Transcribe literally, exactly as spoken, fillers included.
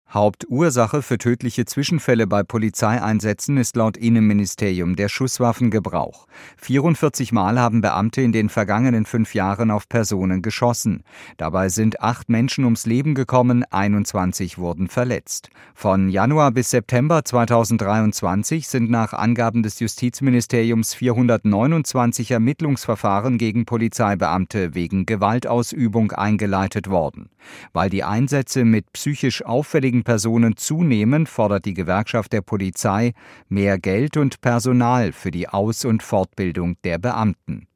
Hauptursache für tödliche Zwischenfälle bei Polizeieinsätzen ist laut Innenministerium der Schusswaffengebrauch. vierundvierzig Mal haben Beamte in den vergangenen fünf Jahren auf Personen geschossen. Dabei sind acht Menschen ums Leben gekommen, einundzwanzig wurden verletzt. Von Januar bis September zweitausenddreiundzwanzig sind nach Angaben des Justizministeriums vierhundertneunundzwanzig Ermittlungsverfahren gegen Polizeibeamte wegen Gewaltausübung eingeleitet worden. Weil die Einsätze mit psychisch auffälligen Personen zunehmen, fordert die Gewerkschaft der Polizei mehr Geld und Personal für die Aus- und Fortbildung der Beamten.